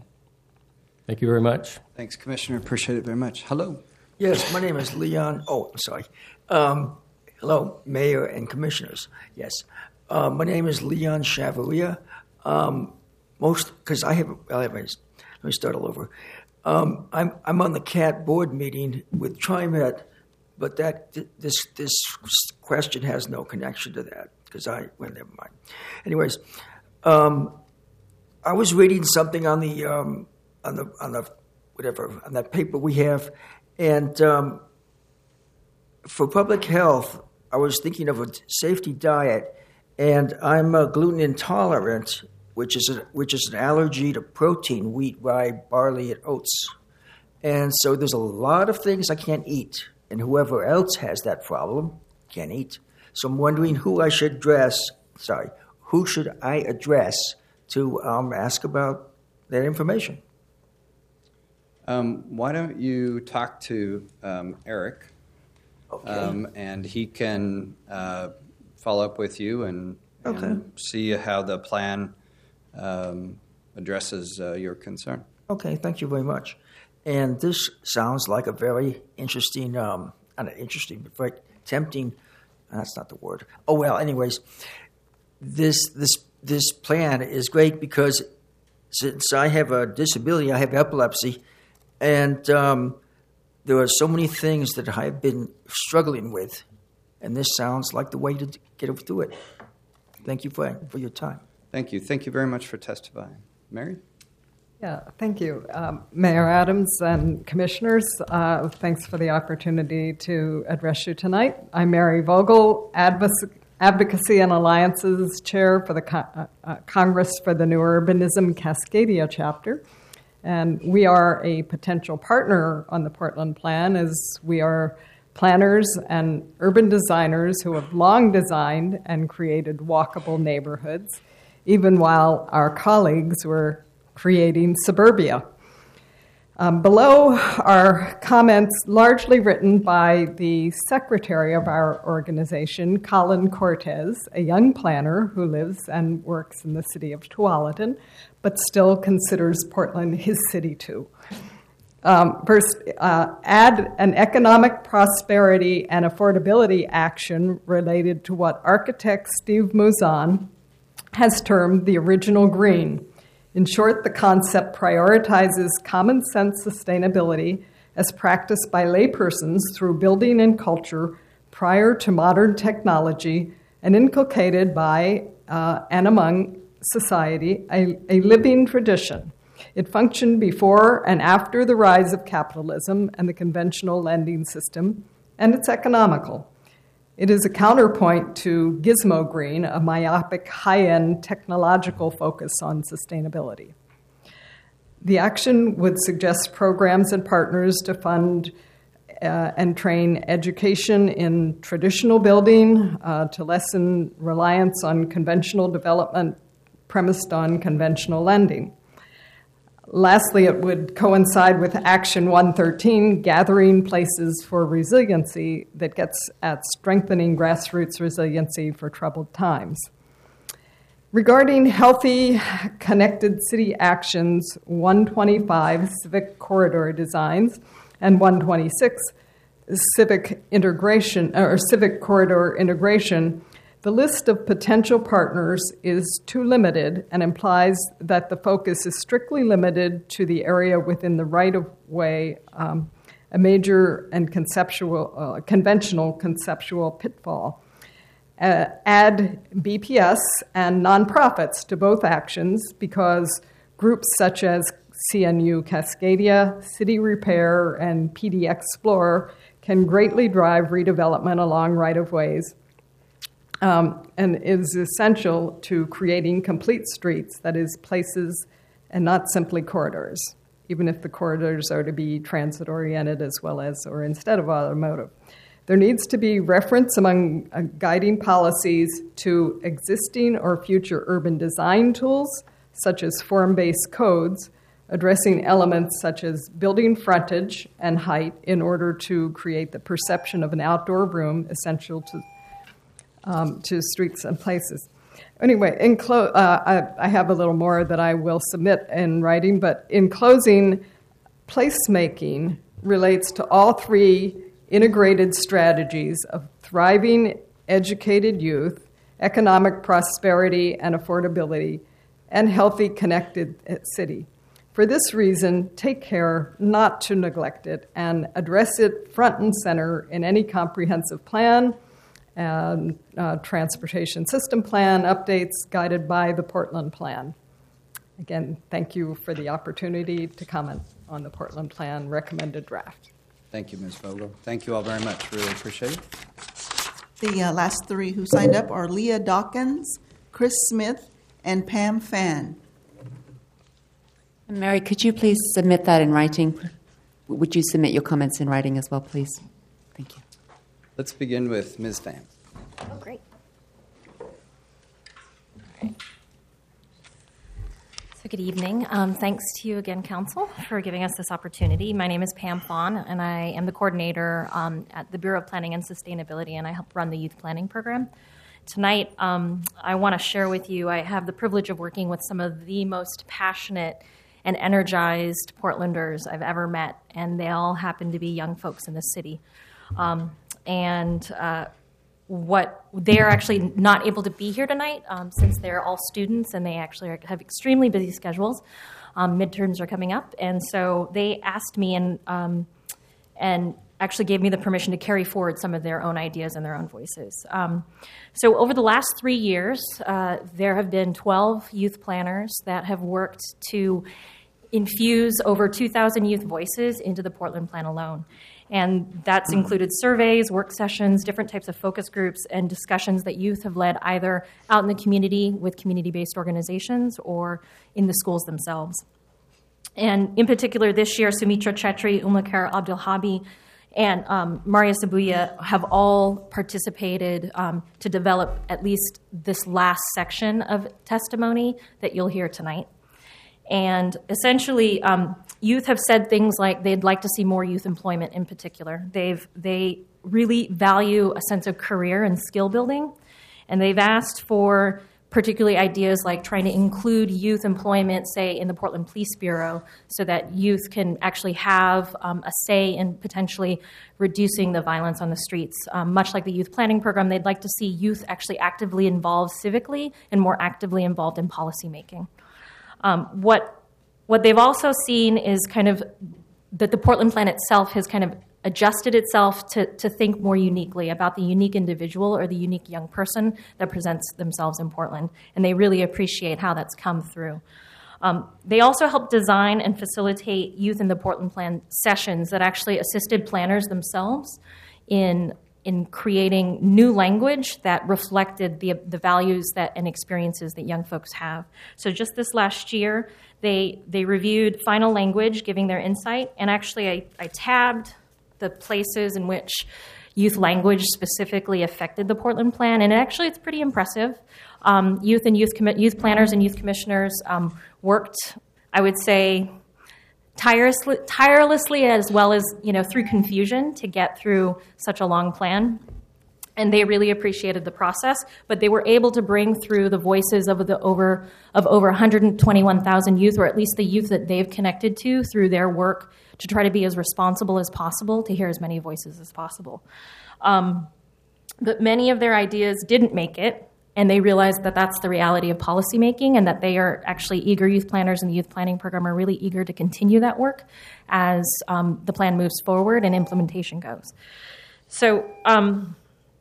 Thank you very much. Thanks, Commissioner. Appreciate it very much. Hello. Yes, my name is Leon. Oh, I'm sorry. Um, hello, Mayor and Commissioners. Yes, uh, my name is Leon Chavalia. Um, most because I have. Well, anyways, let me start all over. Um, I'm I'm on the C A T board meeting with TriMet, but that this this question has no connection to that because I well never mind. Anyways, um, I was reading something on the um, on the on the whatever on that paper we have, and um, for public health, I was thinking of a safety diet, and I'm uh, gluten intolerant, which is a, which is an allergy to protein, wheat, rye, barley, and oats. And so there's a lot of things I can't eat, and whoever else has that problem can't eat. So I'm wondering who I should address, sorry, who should I address to um, ask about that information? Um, why don't you talk to um, Eric, okay. um, and he can uh, follow up with you and, okay. and see how the plan Um, addresses uh, your concern. Okay, thank you very much. And this sounds like a very interesting, um, not interesting, but very tempting. That's not the word. Oh well. Anyways, this this this plan is great because since I have a disability, I have epilepsy, and um, there are so many things that I've been struggling with, and this sounds like the way to get through it. Thank you for for your time. Thank you. Thank you very much for testifying. Mary? Yeah, thank you. Um, Mayor Adams and Commissioners, uh, thanks for the opportunity to address you tonight. I'm Mary Vogel, Advoc- Advocacy and Alliances Chair for the Co- uh, uh, Congress for the New Urbanism Cascadia chapter. And we are a potential partner on the Portland Plan, as we are planners and urban designers who have long designed and created walkable neighborhoods, even while our colleagues were creating suburbia. Um, below are comments largely written by the secretary of our organization, Colin Cortez, a young planner who lives and works in the city of Tualatin, but still considers Portland his city too. Um, first, uh, add an economic prosperity and affordability action related to what architect Steve Mouzon has termed the original green. In short, the concept prioritizes common sense sustainability as practiced by laypersons through building and culture prior to modern technology and inculcated by uh, and among society a, a living tradition. It functioned before and after the rise of capitalism and the conventional lending system, and it's economical. It is a counterpoint to Gizmo Green, a myopic, high-end technological focus on sustainability. The action would suggest programs and partners to fund uh, and train education in traditional building, uh, to lessen reliance on conventional development premised on conventional lending. Lastly, it would coincide with Action one thirteen, Gathering Places for Resiliency, that gets at strengthening grassroots resiliency for troubled times. Regarding healthy, connected city actions, one twenty-five, Civic Corridor Designs, and one twenty-six, Civic Integration, or Civic Corridor Integration, the list of potential partners is too limited and implies that the focus is strictly limited to the area within the right-of-way, um, a major and conceptual, uh, conventional conceptual pitfall. Uh, add B P S and nonprofits to both actions because groups such as C N U Cascadia, City Repair, and P D Explorer can greatly drive redevelopment along right-of-ways. Um, and is essential to creating complete streets, that is, places and not simply corridors, even if the corridors are to be transit-oriented as well as or instead of automotive. There needs to be reference among uh, guiding policies to existing or future urban design tools, such as form-based codes, addressing elements such as building frontage and height in order to create the perception of an outdoor room essential to Um, to streets and places. Anyway, in clo- uh, I, I have a little more that I will submit in writing, but in closing, placemaking relates to all three integrated strategies of thriving, educated youth, economic prosperity and affordability, and healthy, connected city. For this reason, take care not to neglect it and address it front and center in any comprehensive plan and uh, transportation system plan updates guided by the Portland Plan. Again, thank you for the opportunity to comment on the Portland Plan recommended draft. Thank you, Miz Vogel. Thank you all very much. Really appreciate it. The uh, last three who signed up are Leah Dawkins, Chris Smith, and Pam Fan. Mary, could you please submit that in writing? Would you submit your comments in writing as well, please? Thank you. Let's begin with Miz Pham. Oh, great. So good evening. Um, thanks to you again, Council, for giving us this opportunity. My name is Pam Fawn, and I am the coordinator um, at the Bureau of Planning and Sustainability, and I help run the youth planning program. Tonight, um, I want to share with you, I have the privilege of working with some of the most passionate and energized Portlanders I've ever met, and they all happen to be young folks in the city. Um, and uh, what they're actually not able to be here tonight um, since they're all students and they actually are, have extremely busy schedules. Um, midterms are coming up, and so they asked me and um, and actually gave me the permission to carry forward some of their own ideas and their own voices. Um, so over the last three years, uh, there have been twelve youth planners that have worked to infuse over two thousand youth voices into the Portland Plan alone. And that's included surveys, work sessions, different types of focus groups, and discussions that youth have led either out in the community with community-based organizations or in the schools themselves. And in particular, this year, Sumitra Chetri, Umlakar Abdulhabi, and um, Maria Sabuya have all participated um, to develop at least this last section of testimony that you'll hear tonight. And essentially, um, youth have said things like they'd like to see more youth employment in particular. They've, they really value a sense of career and skill building, and they've asked for particularly ideas like trying to include youth employment, say, in the Portland Police Bureau, so that youth can actually have um, a say in potentially reducing the violence on the streets. Um, much like the youth planning program, they'd like to see youth actually actively involved civically and more actively involved in policymaking. Um, what what they've also seen is kind of that the Portland Plan itself has kind of adjusted itself to, to think more uniquely about the unique individual or the unique young person that presents themselves in Portland, and they really appreciate how that's come through. Um, they also help design and facilitate youth in the Portland Plan sessions that actually assisted planners themselves in in creating new language that reflected the the values that and experiences that young folks have. So just this last year, they they reviewed final language, giving their insight, and actually I, I tabbed the places in which youth language specifically affected the Portland Plan, and actually it's pretty impressive. Um, youth and youth commi- youth planners and youth commissioners um, worked, I would say, tirelessly, tirelessly as well as, you know, through confusion to get through such a long plan. And they really appreciated the process, but they were able to bring through the voices of the over of over one hundred twenty-one thousand youth, or at least the youth that they've connected to through their work, to try to be as responsible as possible, to hear as many voices as possible. Um, but many of their ideas didn't make it, and they realized that that's the reality of policymaking, and that they are actually eager youth planners in the youth planning program are really eager to continue that work as um, the plan moves forward and implementation goes. So um,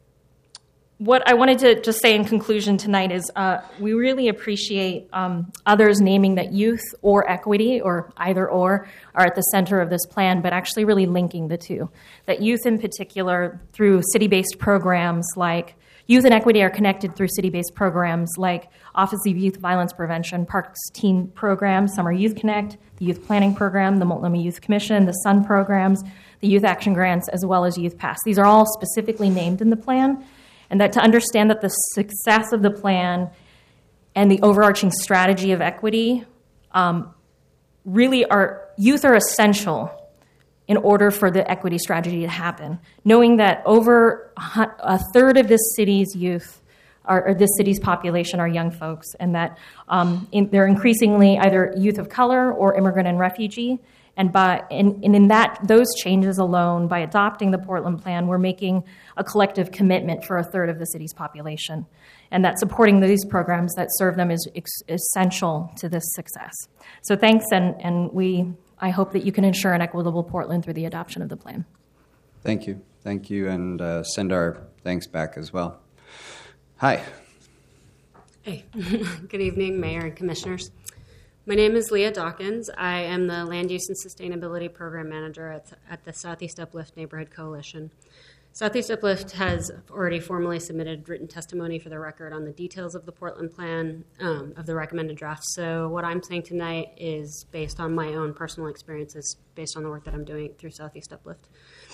what I wanted to just say in conclusion tonight is uh, we really appreciate um, others naming that youth or equity, or either or, are at the center of this plan, but actually really linking the two. That youth in particular, through city-based programs like Youth and equity are connected through city-based programs like Office of Youth Violence Prevention, Parks Teen Program, Summer Youth Connect, the Youth Planning Program, the Multnomah Youth Commission, the SUN programs, the Youth Action Grants, as well as Youth Pass. These are all specifically named in the plan, and that to understand that the success of the plan and the overarching strategy of equity um, really are, youth are essential in order for the equity strategy to happen, knowing that over a third of this city's youth, are, or this city's population, are young folks, and that um, in, they're increasingly either youth of color or immigrant and refugee. And by and, and in that those changes alone, by adopting the Portland Plan, we're making a collective commitment for a third of the city's population, and that supporting these programs that serve them is ex- essential to this success. So thanks, and and we. I hope that you can ensure an equitable Portland through the adoption of the plan. Thank you. Thank you, and uh, send our thanks back as well. Hi. Hey. Good evening, Mayor and Commissioners. My name is Leah Dawkins. I am the Land Use and Sustainability Program Manager at, at the Southeast Uplift Neighborhood Coalition. Southeast Uplift has already formally submitted written testimony for the record on the details of the Portland Plan, um, of the recommended draft. So what I'm saying tonight is based on my own personal experiences, based on the work that I'm doing through Southeast Uplift.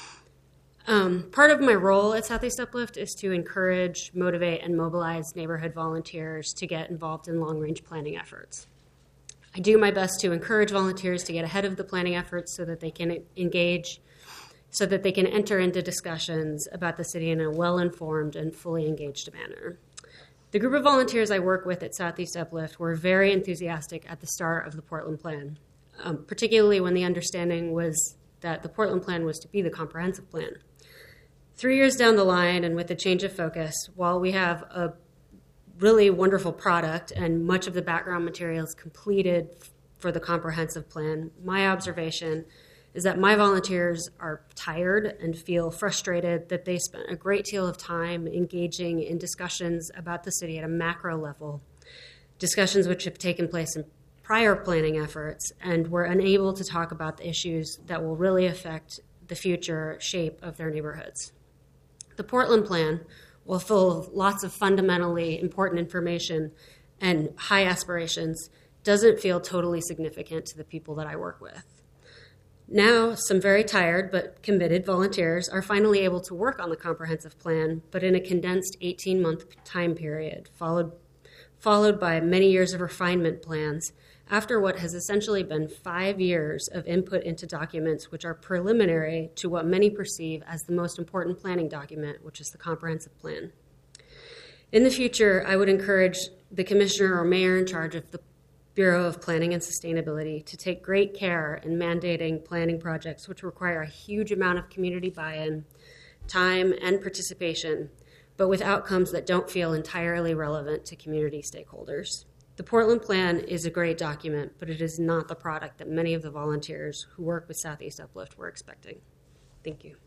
Um, part of my role at Southeast Uplift is to encourage, motivate, and mobilize neighborhood volunteers to get involved in long-range planning efforts. I do my best to encourage volunteers to get ahead of the planning efforts so that they can engage so that they can enter into discussions about the city in a well-informed and fully engaged manner. The group of volunteers I work with at Southeast Uplift were very enthusiastic at the start of the Portland Plan, um, particularly when the understanding was that the Portland Plan was to be the comprehensive plan. Three years down the line, and with a change of focus, while we have a really wonderful product and much of the background materials completed for the comprehensive plan, my observation is that my volunteers are tired and feel frustrated that they spent a great deal of time engaging in discussions about the city at a macro level, discussions which have taken place in prior planning efforts and were unable to talk about the issues that will really affect the future shape of their neighborhoods. The Portland Plan, while full of lots of fundamentally important information and high aspirations, doesn't feel totally significant to the people that I work with. Now, some very tired but committed volunteers are finally able to work on the comprehensive plan, but in a condensed eighteen-month time period, followed, followed by many years of refinement plans, after what has essentially been five years of input into documents which are preliminary to what many perceive as the most important planning document, which is the comprehensive plan. In the future, I would encourage the commissioner or mayor in charge of the Bureau of Planning and Sustainability to take great care in mandating planning projects which require a huge amount of community buy-in, time, and participation, but with outcomes that don't feel entirely relevant to community stakeholders. The Portland Plan is a great document, but it is not the product that many of the volunteers who work with Southeast Uplift were expecting. Thank you.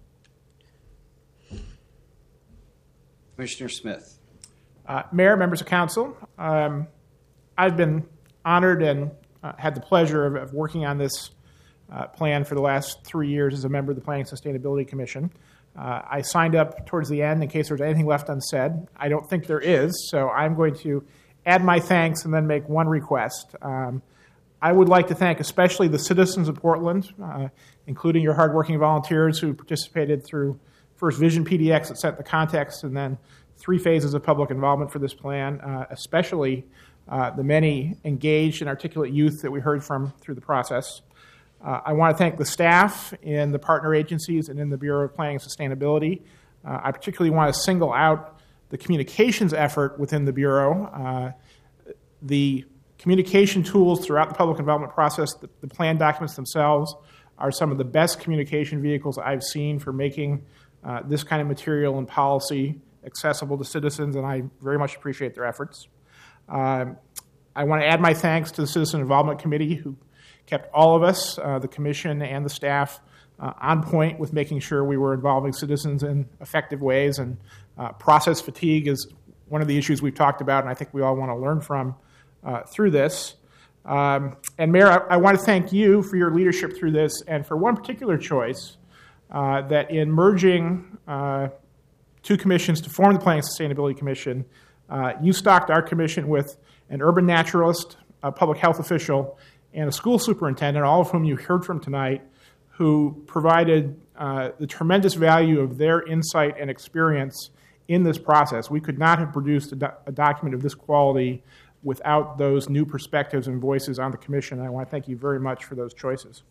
Commissioner Smith. Uh, Mayor, members of council, um, I've been honored and uh, had the pleasure of, of working on this uh, plan for the last three years as a member of the Planning and Sustainability Commission. Uh, I signed up towards the end in case there's anything left unsaid. I don't think there is, so I'm going to add my thanks and then make one request. Um, I would like to thank especially the citizens of Portland, uh, including your hardworking volunteers who participated through first Vision P D X that set the context and then three phases of public involvement for this plan, uh, especially uh, the many engaged and articulate youth that we heard from through the process. Uh, I want to thank the staff in the partner agencies and in the Bureau of Planning and Sustainability. Uh, I particularly want to single out the communications effort within the Bureau. Uh, the communication tools throughout the public involvement process, the, the plan documents themselves, are some of the best communication vehicles I've seen for making uh, this kind of material and policy accessible to citizens, and I very much appreciate their efforts. Um, I want to add my thanks to the Citizen Involvement Committee, who kept all of us, uh, the Commission and the staff, uh, on point with making sure we were involving citizens in effective ways. And uh, process fatigue is one of the issues we've talked about, and I think we all want to learn from uh, through this. Um, and Mayor, I, I want to thank you for your leadership through this, and for one particular choice, uh, that in merging uh, two commissions to form the Planning and Sustainability Commission, uh, you stocked our commission with an urban naturalist, a public health official, and a school superintendent, all of whom you heard from tonight, who provided uh, the tremendous value of their insight and experience in this process. We could not have produced a, do- a document of this quality without those new perspectives and voices on the commission. And I want to thank you very much for those choices.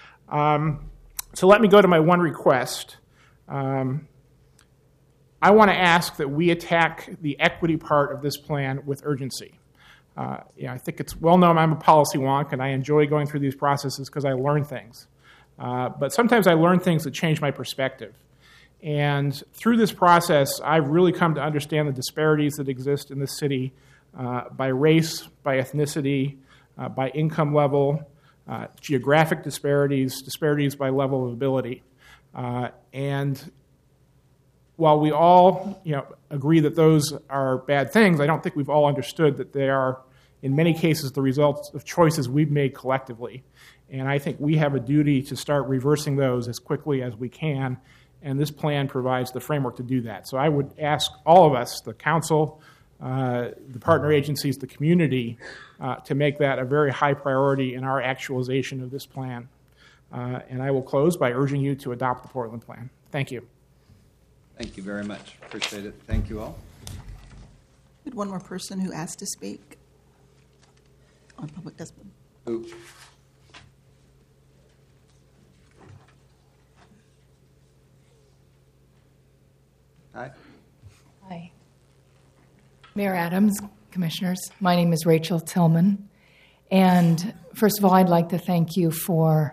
Um, so let me go to my one request. Um, I want to ask that we attack the equity part of this plan with urgency. Uh, you know, I think it's well known I'm a policy wonk, and I enjoy going through these processes because I learn things. Uh, but sometimes I learn things that change my perspective. And through this process, I've really come to understand the disparities that exist in this city uh, by race, by ethnicity, uh, by income level, uh, geographic disparities, disparities by level of ability. Uh, and while we all, you know, agree that those are bad things, I don't think we've all understood that they are, in many cases, the results of choices we've made collectively. And I think we have a duty to start reversing those as quickly as we can, and this plan provides the framework to do that. So I would ask all of us, the council, uh, the partner agencies, the community, uh, to make that a very high priority in our actualization of this plan. Uh, and I will close by urging you to adopt the Portland Plan. Thank you. Thank you very much. Appreciate it. Thank you all. We had one more person who asked to speak on public discipline. Who? Hi. Hi. Mayor Adams, Commissioners, my name is Rachel Tillman. And first of all, I'd like to thank you for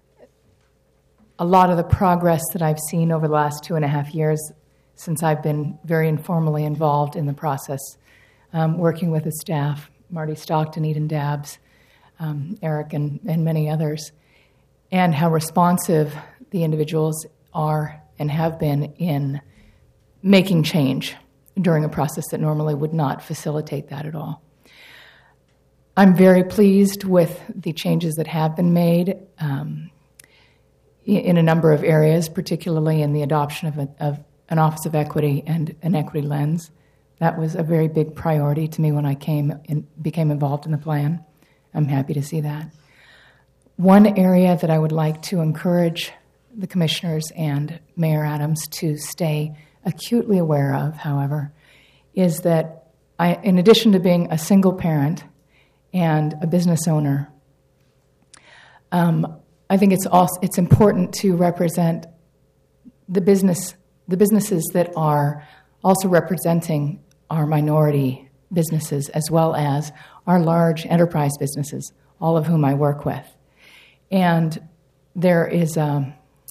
a lot of the progress that I've seen over the last two and a half years since I've been very informally involved in the process, um, working with the staff, Marty Stockton, Eden Dabbs, um, Eric, and, and many others, and how responsive the individuals are and have been in making change during a process that normally would not facilitate that at all. I'm very pleased with the changes that have been made um, in a number of areas, particularly in the adoption of, a, of an Office of Equity and an equity lens. That was a very big priority to me when I came and became involved in the plan. I'm happy to see that. One area that I would like to encourage the commissioners and Mayor Adams to stay acutely aware of, however, is that I, in addition to being a single parent and a business owner, um, I think it's also it's important to represent the business the businesses that are also representing our minority businesses as well as our large enterprise businesses, all of whom I work with. And there is um,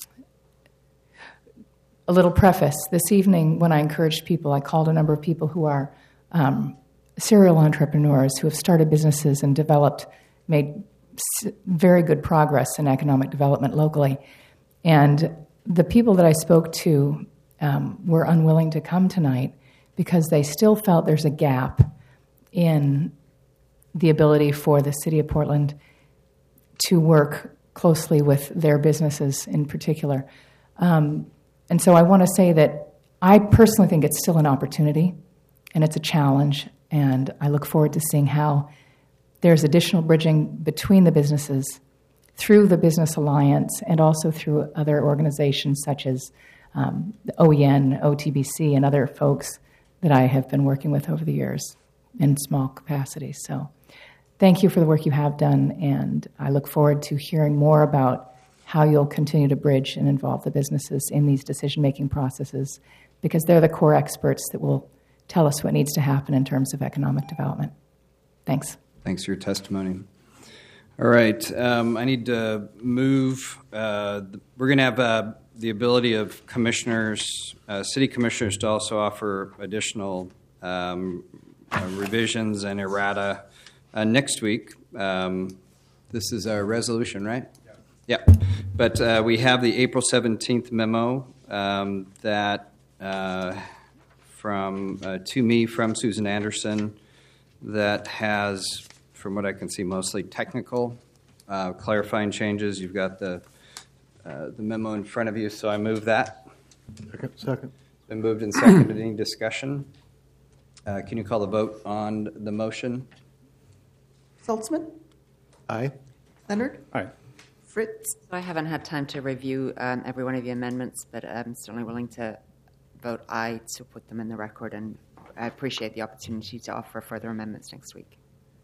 a little preface. This evening, when I encouraged people, I called a number of people who are um, serial entrepreneurs who have started businesses and developed, made very good progress in economic development locally. And the people that I spoke to um, were unwilling to come tonight because they still felt there's a gap in the ability for the City of Portland to work closely with their businesses in particular. Um, and so I want to say that I personally think it's still an opportunity and it's a challenge, and I look forward to seeing how there's additional bridging between the businesses through the Business Alliance and also through other organizations such as um, the O E N, O T B C, and other folks that I have been working with over the years in small capacities. So thank you for the work you have done, and I look forward to hearing more about how you'll continue to bridge and involve the businesses in these decision-making processes, because they're the core experts that will tell us what needs to happen in terms of economic development. Thanks. Thanks for your testimony. All right, um, I need to move. Uh, we're going to have uh, the ability of commissioners, uh, city commissioners, to also offer additional um, uh, revisions and errata uh, next week. Um, this is our resolution, right? Yeah. Yeah. But uh, we have the April seventeenth memo um, that uh, from uh, to me from Susan Anderson that has, from what I can see, mostly technical, uh, clarifying changes. You've got the uh, the memo in front of you, so I move that. Second. Second. It's been moved and seconded. Any discussion? Uh, can you call the vote on the motion? Saltzman? Aye. Leonard? Aye. Fritz? So I haven't had time to review um, every one of the amendments, but I'm certainly willing to vote aye to put them in the record, and I appreciate the opportunity to offer further amendments next week.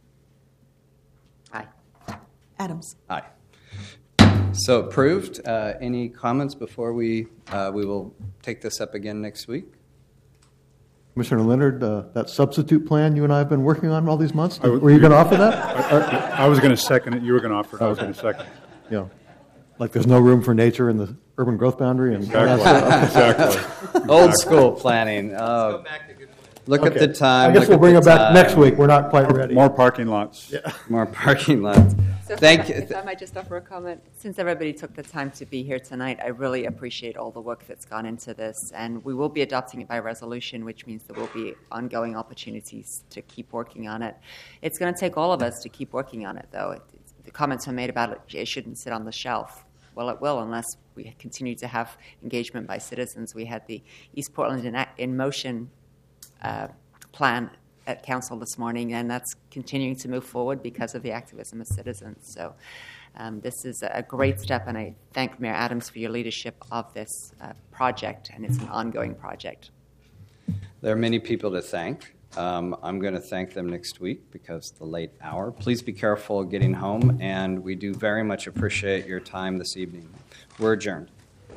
Aye. Adams? Aye. So approved. Uh, any comments before we uh, we will take this up again next week? Commissioner Leonard, uh, that substitute plan you and I have been working on all these months, were you going to offer that? I, I, I was going to second it. You were going to offer it. I was Okay. going to second it. Yeah. Like there's no room for nature in the urban growth boundary? And Exactly. Exactly. Old school planning. Oh, look at Okay. the time. I guess look we'll at bring the it back time. next week. We're not quite ready. More parking lots. Yeah. More parking lots. So Thank if I, you. If I might just offer a comment. Since everybody took the time to be here tonight, I really appreciate all the work that's gone into this. And we will be adopting it by resolution, which means there will be ongoing opportunities to keep working on it. It's going to take all of us to keep working on it, though. It, the comments are made about it, it shouldn't sit on the shelf. Well, it will unless we continue to have engagement by citizens. We had the East Portland in, in Motion uh, plan at council this morning, and that's continuing to move forward because of the activism of citizens. So um, this is a great step, and I thank Mayor Adams for your leadership of this uh, project, and it's an ongoing project. There are many people to thank. Um, I'm going to thank them next week because of the late hour. Please be careful getting home, and we do very much appreciate your time this evening. We're adjourned.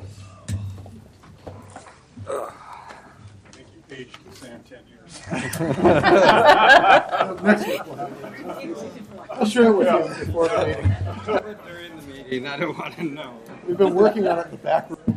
Thank you, Paige, for saying ten years. I'll share it with you before the meeting. During the meeting, I don't want to know. We've been working on it in the back room.